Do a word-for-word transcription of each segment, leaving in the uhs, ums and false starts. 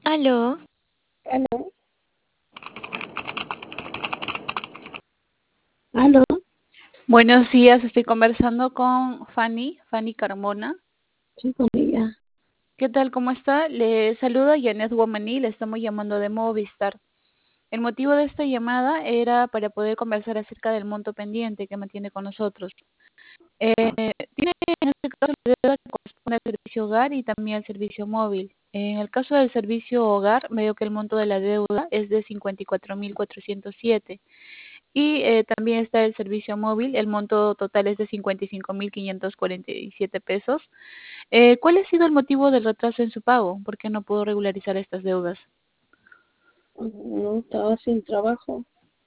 Aló, Aló, aló, Buenos días, estoy conversando con Fanny, Fanny Carmona. sí, con ella. ¿Qué tal? ¿Cómo está? Le saluda Janet Womaní, le estamos llamando de Movistar. El motivo de esta llamada era para poder conversar acerca del monto pendiente que mantiene con nosotros. Eh, tiene en este caso la deuda que corresponde al servicio hogar y también al servicio móvil. En el caso del servicio hogar, veo que el monto de la deuda es de cincuenta y cuatro mil cuatrocientos siete. Y eh, también está el servicio móvil, el monto total es de cincuenta y cinco mil quinientos cuarenta y siete pesos. Eh, ¿cuál ha sido el motivo del retraso en su pago? ¿Por qué no puedo regularizar estas deudas? No estaba sin trabajo.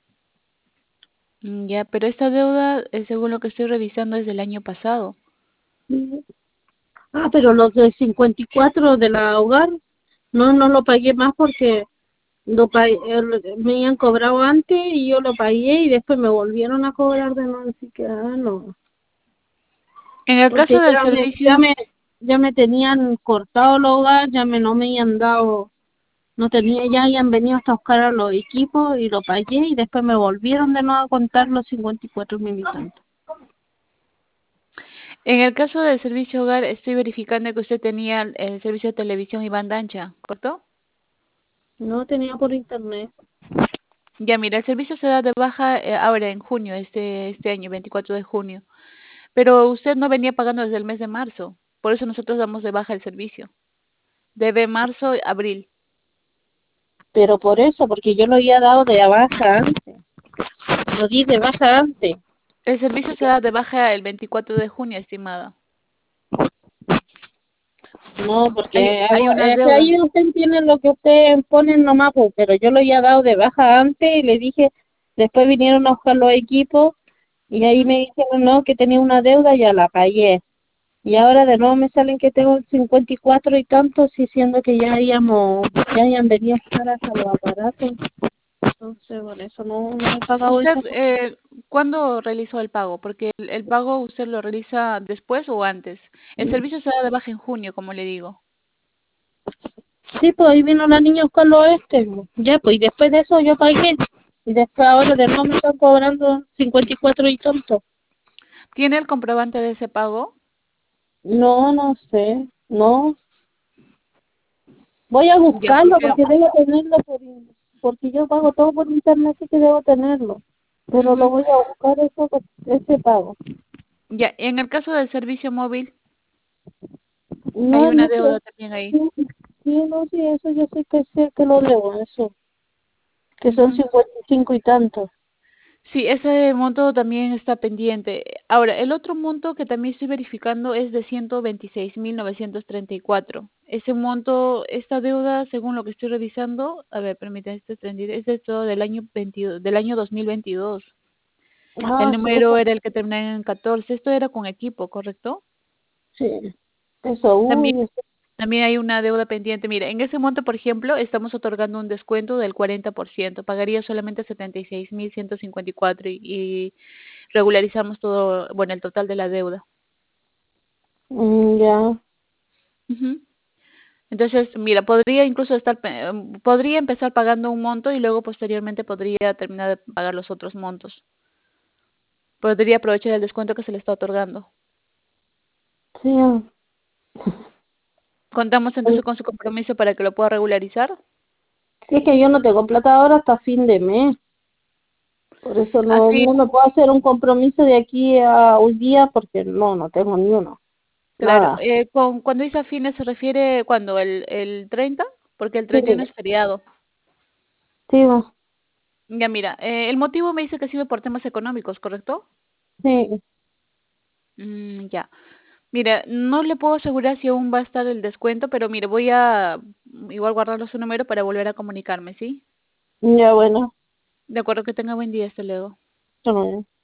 Mm, ya, pero esta deuda, eh, según lo que estoy revisando, es del año pasado. Sí. Ah, pero los de cincuenta y cuatro de la hogar, no, no lo pagué más porque lo pa- el- me habían cobrado antes y yo lo pagué y después me volvieron a cobrar de nuevo, así que ah, no. En el Porque caso del ya me, ya servicio, me, ya me tenían cortado el hogar, ya me no me habían dado, no tenía, ya habían venido hasta buscar a los equipos y lo pagué y después me volvieron de nuevo a contar los cincuenta y cuatro mil y tanto. en el caso del servicio hogar, estoy verificando que usted tenía el servicio de televisión y banda ancha, ¿correcto? No tenía por internet. Ya, mira, el servicio se da de baja eh, ahora en junio, este, este año, veinticuatro de junio. Pero usted no venía pagando desde el mes de marzo. Por eso nosotros damos de baja el servicio. Debe marzo, abril. Pero por eso, porque yo lo había dado de baja antes, lo di de baja antes. El servicio se da de baja el veinticuatro de junio, estimada. No, Hay, porque hay hago, unas es que deudas. ahí ustedes tienen lo que ustedes ponen nomás, pues, pero yo lo había dado de baja antes y le dije, después vinieron a buscar los equipos y ahí Ujú. me dijeron, no, que tenía una deuda, ya la pagué. Y ahora de nuevo me salen que tengo cincuenta y cuatro y tantos, diciendo que ya habíamos, ya habían venido a buscar hasta los aparatos. Entonces, por eso no, no he pagado ¿Usted esa cosa. eh, cuándo realizó el pago? Porque el, el pago usted lo realiza después o antes. El servicio se da de baja en junio, como le digo. Sí, pues ahí vino la niña a buscarlo este. Po. Ya, pues y después de eso yo pagué. Y después ahora de nuevo me están cobrando cincuenta y cuatro y tanto. ¿Tiene el comprobante de ese pago? No, no sé. No. Voy a Ya, buscarlo porque porque debo tenerlo por, in- porque yo pago todo por internet, así que debo tenerlo. Pero lo ujú. voy a buscar eso, ese pago. Ya, en el caso del servicio móvil, hay No, una no sé. deuda también ahí. Sí, sí, no, sí, eso yo sé que sé que lo debo, eso. Que son Ujú. cincuenta y cinco y tanto. Sí, ese monto también está pendiente. Ahora, el otro monto que también estoy verificando es de ciento veintiséis mil novecientos treinta y cuatro. Ese monto, esta deuda, según lo que estoy revisando, a ver, permítame, este es treinta y tres, es de todo del año veintidós, del año dos mil veintidós. El Ah, sí, número eso. era el que terminaba en catorce. Esto era con equipo, ¿correcto? Sí. Eso, También uy, eso. También hay una deuda pendiente. Mira, en ese monto, por ejemplo, estamos otorgando un descuento del cuarenta por ciento. Pagaría solamente setenta y seis mil ciento cincuenta y cuatro y, y regularizamos todo, bueno, el total de la deuda. Mm, ya. Ujú. Entonces, mira, podría incluso estar, pe- em, podría empezar pagando un monto y luego posteriormente podría terminar de pagar los otros montos. Podría aprovechar el descuento que se le está otorgando. Sí, ah. Contamos Oye, entonces con su compromiso para que lo pueda regularizar. sí, es que yo no tengo plata ahora hasta fin de mes, por eso no, Así, no me puedo hacer un compromiso de aquí a hoy día porque no, no tengo ni uno, claro, nada. eh, con, cuando dice a fines se refiere cuando el, el treinta, porque el Sí, treinta y uno es feriado. sí, va, Ya mira, eh, el motivo me dice que ha sido por temas económicos, ¿correcto? sí, Mm, ya. Mira, no le puedo asegurar si aún va a estar el descuento, pero mire, voy a mm, igual guardarlo su número para volver a comunicarme, ¿sí? ya bueno. De acuerdo, que tenga buen día, hasta luego. Está bien.